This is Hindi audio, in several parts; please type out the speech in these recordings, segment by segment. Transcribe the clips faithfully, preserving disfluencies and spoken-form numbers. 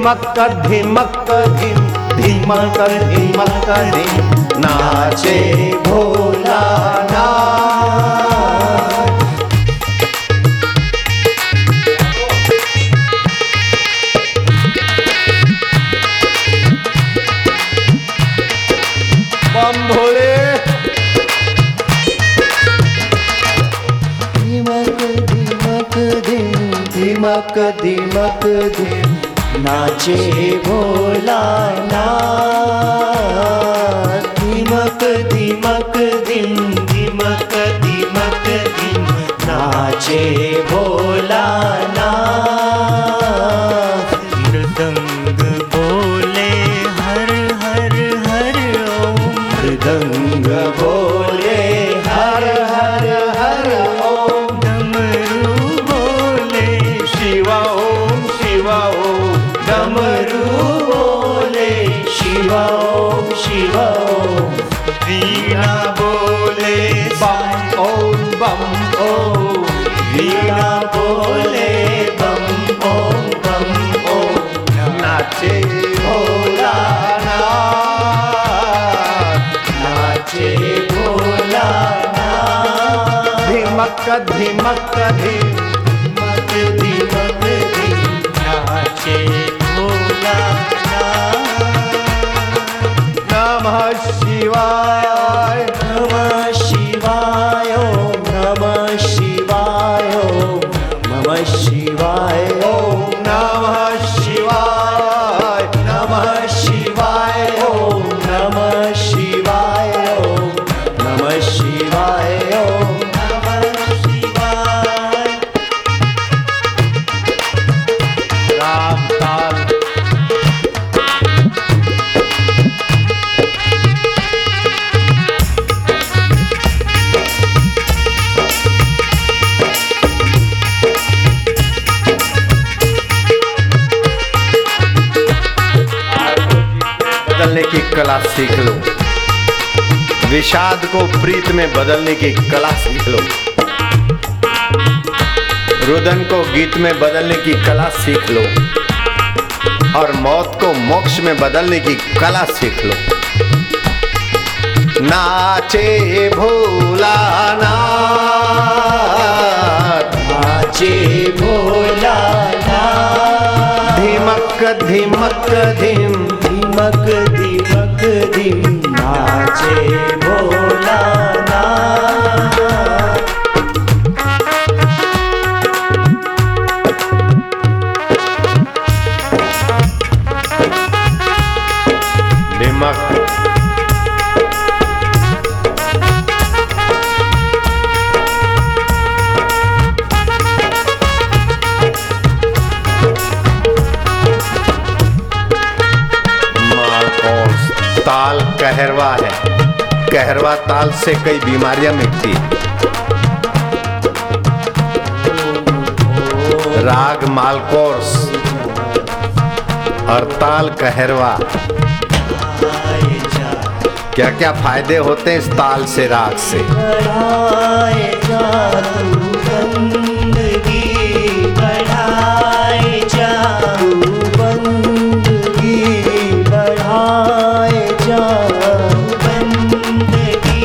धिमक धिमक धिम धिमक धिमक धिम नाचे भोलानाथ। बम भोले। धिमक धिमक धिम धिमक धिमक धिम नाचे भोलानाथ। धिमक धिमक धिम धिमक धिमक धिम नाचे भोलानाथ। मृदंग बोले हर हर हर ओम, मृदंग बोले हर हर हर ओम, डमरू बोले शिव ओम शिव ओम, डमरू बोले शिव ओम शिव ओम, वीणा बोले बम ओम बम ओम, वीणा बोले बम ओम बम ओम, नाचे भोलानाथ, नाचे भोलानाथ। धिमक धिमक धिम मत दीपक दी नाचे भोलानाथ। नमः शिवाय नमः शिवाय ओम नमः शिवाय ओम नमः शिवाय ओम नमः शिवाय नमः शिवाय ओम नमः शिवाय ओम नमः शिवाय ओम नमः शिवाय। राग ताल बदलने की कला सीख लो, विषाद को प्रीत में बदलने की कला सीख लो, रुदन को गीत में बदलने की कला सीख लो, और मौत को मोक्ष में बदलने की कला सीख लो। नाचे भोलानाथ, नाचे भोलानाथ। धिमक धिमक धिम धिमक धिमक धिम नाचे भोलानाथ। धिमक ताल कहरवा है, कहरवा ताल से कई बीमारियां मिटती। राग मालकोर्स और ताल कहरवा, क्या क्या फायदे होते हैं इस ताल से राग से। बढ़ाए जा तू बंदगी, बढ़ाए जा तू बंदगी, बढ़ाए जा बंदगी,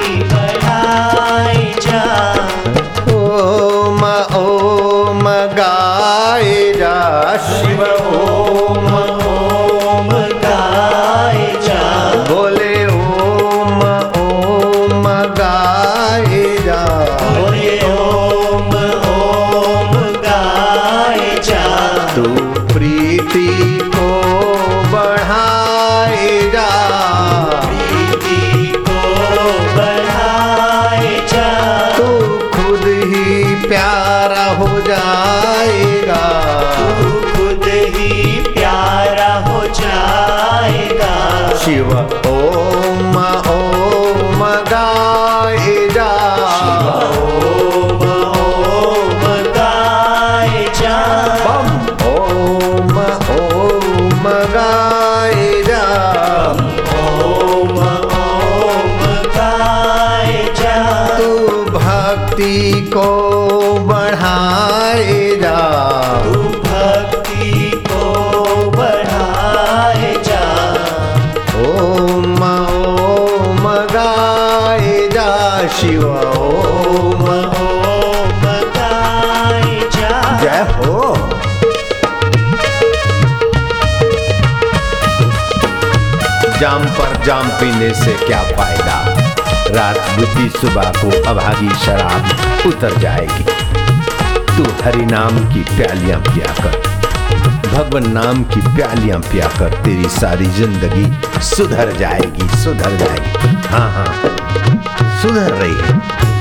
बढ़ाए जा। ओम ओम गाए जा शिव ओम ओम गाए जा, बोले ओम ओम गाए जा, बोले ओम ओम गाए जा। तू प्रीति को बढ़ाए जा, प्रीति को बढ़ाए जा, तू खुद ही प्यारा हो जाएगा, तू खुद ही प्यारा हो जाएगा। शिव ओम ओम गाए जा, ओम ओम गाए जा, बम ओम ओम गाए जा, ओम ओम गाए जा। तू भक्ति को बढ़ाए जा, तू भक्ति को बढ़ाए जाम पर जाम पीने से क्या फायदा, रात बीती सुबह को अभागी शराब उतर जाएगी। तू हरि नाम की प्यालियां पिया कर, भगवान नाम की प्यालियां पिया कर, तेरी सारी जिंदगी सुधर जाएगी, सुधर जाएगी। हाँ हाँ सुधर रही है।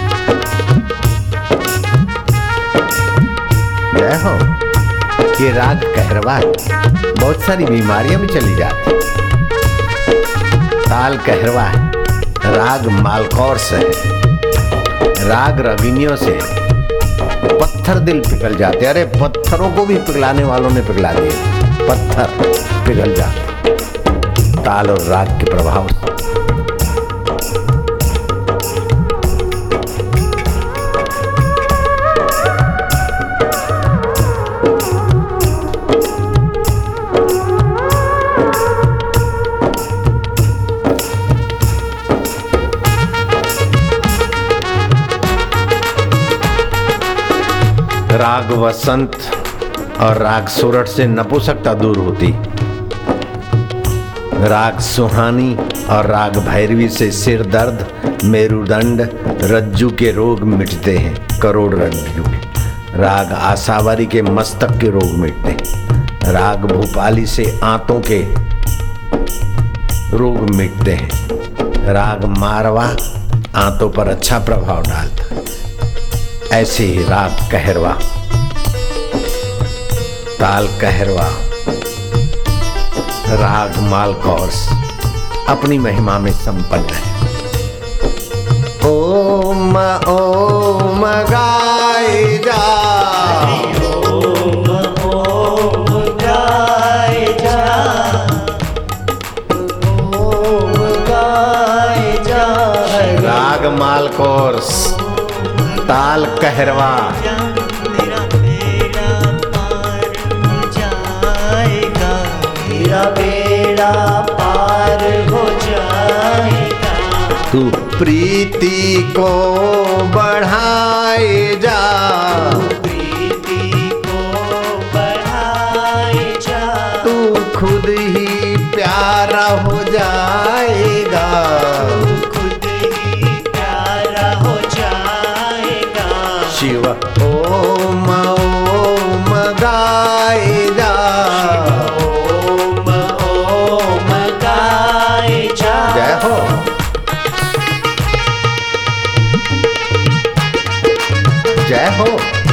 जय हो। ये राग कहरवा बहुत सारी बीमारियां भी चली जाती। ताल कहरवा है, राग मालकौर से है, राग रगिनियों से है। पत्थर दिल पिघल जाते, अरे पत्थरों को भी पिघलाने वालों ने पिघला दिए, पत्थर पिघल जाते ताल और राग के प्रभाव से। राग वसंत और राग सोरठ से नपुंसकता दूर होती, राग सुहानी और राग भैरवी से सिर दर्द, मेरुदंड, रज्जु के रोग मिटते हैं, करोड़ रज्जु के। राग आसावरी के मस्तक के रोग मिटते हैं, राग भूपाली से आंतों के रोग मिटते हैं, राग मारवा आंतों पर अच्छा प्रभाव डालता है। ऐसे ही राग कहरवा, ताल कहरवा, राग मालकौर्स अपनी महिमा में संपन्न है। ओम ओम गाए जा, ओम ओम गाए जा, ओम गाए जा। राग मालकौर्स, ताल कहरवा, मेरा बेड़ा पार हो जाएगा, मेरा बेड़ा पार हो जाएगा। तू प्रीति को बढ़ाए जा, प्रीति को बढ़ाए जा, तू खुद ही प्यारा हो जाएगा, खुद ही प्यारा हो जाएगा। शिव ओम ओम गाए जा, ओम ओम गाए जा। जय हो। जय हो।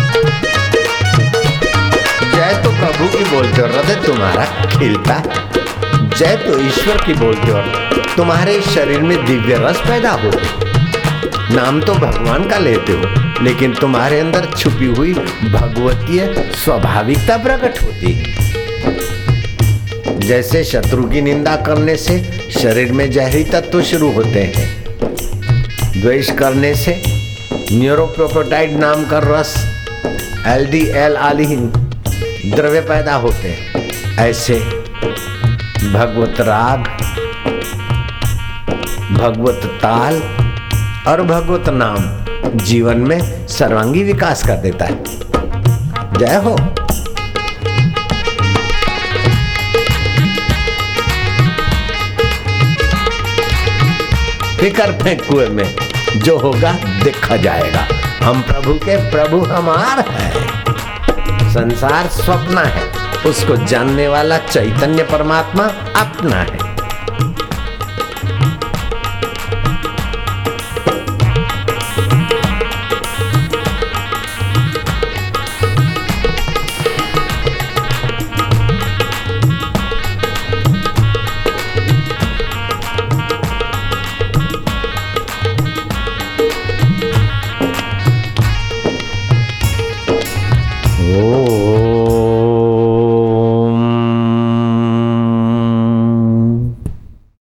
जय तो प्रभु की बोलते हो, हृदय तुम्हारा खिलता है। जय तो ईश्वर की बोलते हो, तुम्हारे शरीर में दिव्य रस पैदा हो। नाम तो भगवान का लेते हो, लेकिन तुम्हारे अंदर छुपी हुई भगवतीय स्वाभाविकता प्रकट होती है। जैसे शत्रु की निंदा करने से शरीर में जहरी तत्व शुरू होते हैं, द्वेष करने से न्यूरोप्रोपेटाइड नाम का रस, एल डी एल आलिहीन द्रव्य पैदा होते हैं। ऐसे भगवत राग, भगवत ताल और भगवत नाम जीवन में सर्वांगी विकास कर देता है। जय हो। फिकर फेंक कुएं में, जो होगा देखा जाएगा। हम प्रभु के प्रभु हमार है। संसार स्वप्न है, उसको जानने वाला चैतन्य परमात्मा अपना है।